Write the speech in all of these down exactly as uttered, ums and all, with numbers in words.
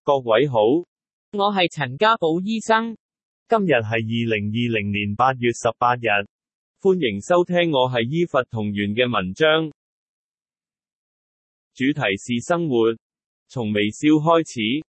各位好， 我係陳家寶醫生。 今日係二零二零年八月十八日，歡迎收聽我係醫佛同源嘅文章。主題是生活，從微笑開始。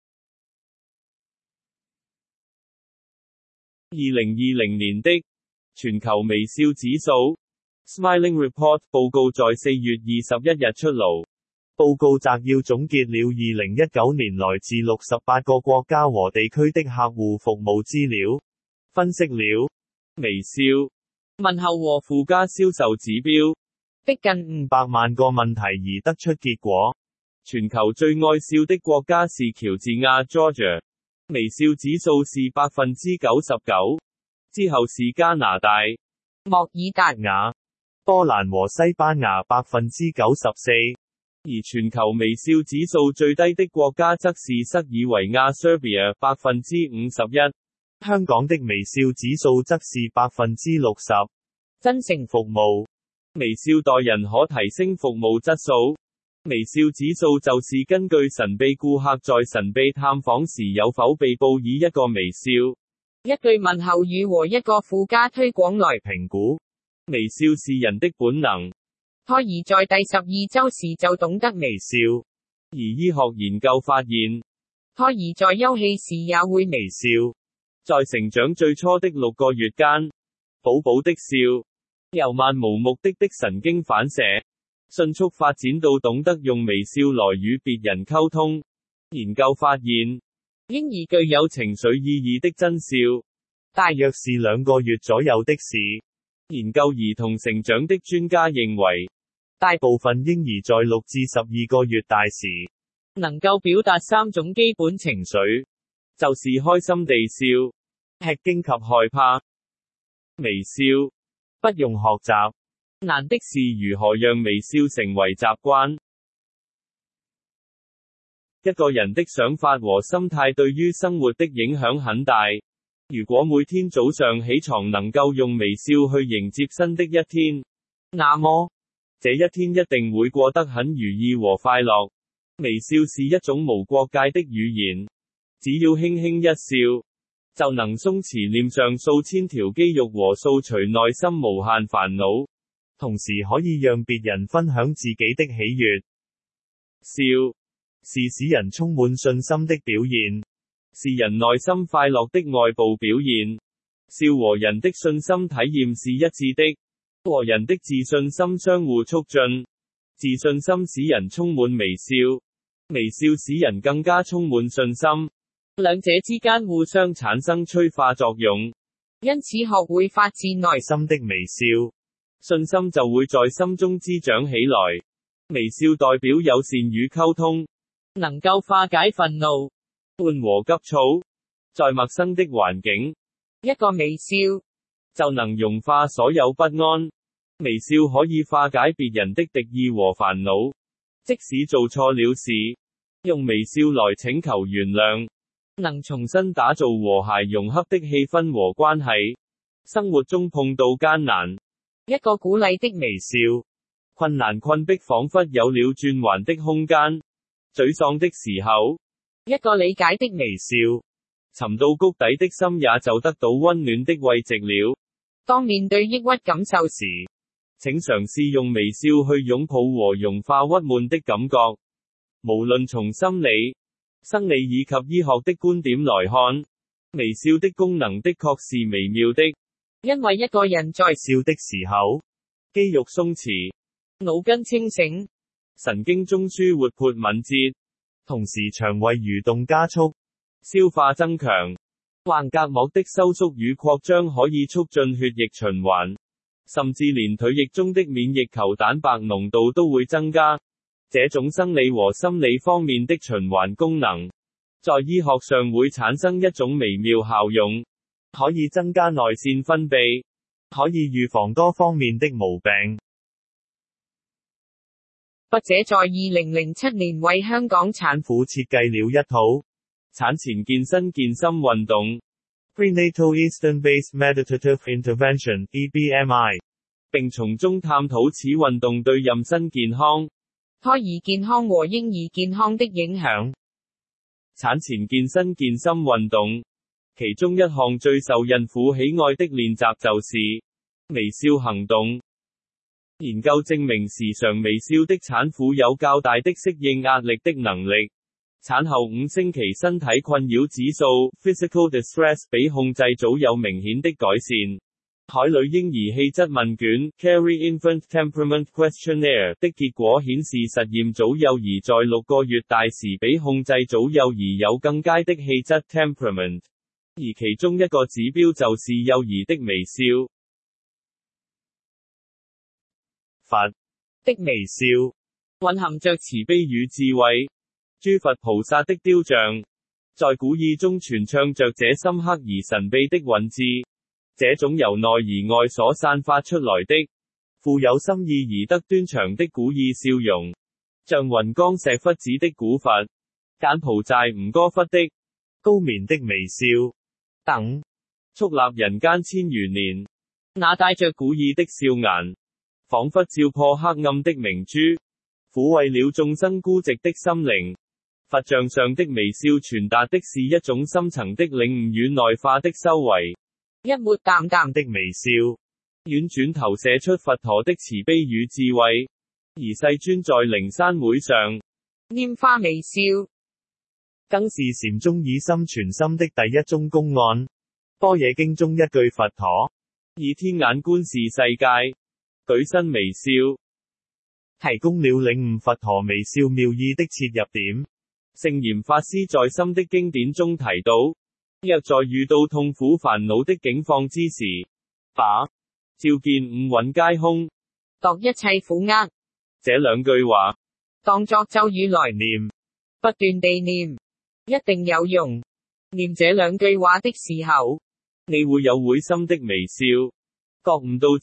二零二零年的全球微笑指數 Smiling Report 報告在四月二十一日出爐。報告摘要總結了二零一九年來自六十八個國家和地區的客戶服務資料，分析了微笑、 問候和附加銷售指標的近五百萬個問題而得出結果。全球最愛笑的國家是喬治亞 Georgia， 微笑指數是百分之九十九，之後是加拿大、 莫爾達瓦、波蘭和西班牙百分之九十四。而全球微笑指數最低的國家則是塞爾維亞 Serbia 百分之五十一，香港的微笑指數則是百分之六十。 真誠服務，微笑待人可提升服務質素。微笑指數就是根據神秘顧客在神秘探訪時有否被報以一個微笑、 一句問候語和一個附加推廣來評估。微笑是人的本能。 胎兒在第十二週時就懂得微笑， 而醫學研究發現， 胎兒在休憩時也會微笑。 在成長最初的六個月間，寶寶的笑由漫無目的的神經反射，迅速發展到懂得用微笑來與別人溝通。研究發現， 嬰兒具有情緒意義的真笑，大約是兩個月左右的事。研究兒童成長的專家認為，大部分嬰兒在六至十二個月大時， 能夠表達三種基本情緒， 就是開心地笑、吃驚及害怕。微笑不用學習， 難的是如何讓微笑成為習慣。一個人的想法和心態對於生活的影響很大。如果每天早上起床能夠用微笑去迎接新的一天，那麼這一天一定會過得很如意和快樂。微笑是一種無國界的語言，只要輕輕一笑，就能鬆弛臉上數千條肌肉和掃除內心無限煩惱，同時可以讓別人分享自己的喜悅。笑是使人充滿信心的表現，是人內心快樂的外部表現。笑和人的信心體驗是一致的，和人的自信心相互促進。自信心使人充滿微笑，微笑使人更加充滿信心， 兩者之間互相產生催化作用。 因此學會發自內心的微笑，信心就會在心中滋長起來。微笑代表友善與溝通， 能夠化解憤怒、 緩和急躁。在陌生的環境， 一個微笑就能融化所有不安。微笑可以化解別人的敵意和煩惱，即使做錯了事，用微笑來請求原諒，能重新打造和諧融洽的氣氛和關係。生活中碰到艱難， 一個鼓勵的微笑，困難困迫彷彿有了轉圜的空間。沮喪的時候， 一個理解的微笑， 沉到谷底的心也就得到溫暖的慰藉了。 當面對抑鬱感受時， 請嘗試用微笑去擁抱和融化鬱悶的感覺。無論從心理、生理以及醫學的觀點來看，微笑的功能的確是微妙的。 因為一個人在笑的時候，肌肉鬆弛， 腦筋清醒， 神經中樞活潑敏捷，同時腸胃蠕動加速，消化增強，橫膈膜的收縮與擴張可以促進血液循環，甚至連唾液中的免疫球蛋白濃度都會增加。這種生理和心理方面的循環功能，在醫學上會產生一種微妙效用，可以增加內腺分泌，可以預防多方面的毛病。 筆者在二零零七年為香港產婦設計了一套產前健身健心運動 Prenatal Eastern-Based Meditative Intervention E B M I， 並從中探討此運動對妊娠健康、 胎兒健康和嬰兒健康的影響。 產前健身健身運動，其中一項最受孕婦喜愛的練習就是微笑行動。研究證明時常微笑的產婦有較大的適應壓力的能力。產後五星期身體困擾指數 physical distress 比控制組有明顯的改善。海里嬰兒氣質問卷 Carey Infant Temperament Questionnaire 的結果顯示實驗組幼兒在六個月大時比控制組幼兒有更佳的氣質 temperament， 而其中一個指標就是幼兒的微笑。佛的微笑蘊含着慈悲與智慧。諸佛菩薩的雕像，在古意中傳唱着這深刻而神秘的韻致。這種由內而外所散發出來的，富有深意而得端詳的古意笑容，像雲岡石窟寺的古佛、柬埔寨吳哥窟的高棉的微笑等，矗立人間千餘年，那帶着古意的笑顏，仿佛照破黑暗的明珠，撫慰了眾生孤寂的心靈。佛像上的微笑傳達的是一種深層的領悟與內化的修為。一抹淡淡的微笑，婉轉投射出佛陀的慈悲與智慧。而世尊在靈山會上拈花微笑，更是禪宗以心傳心的第一宗公案。般若經中一句佛陀以天眼觀視世界，舉身微笑，提供了領悟佛陀微笑妙意的切入點。聖嚴法師在心的經典中提到，若在遇到痛苦煩惱的境況之時，把照見五蘊皆空，度一切苦厄，這兩句話當作咒語來念，不斷地念，一定有用。念這兩句話的時候，你會有會心的微笑，覺悟到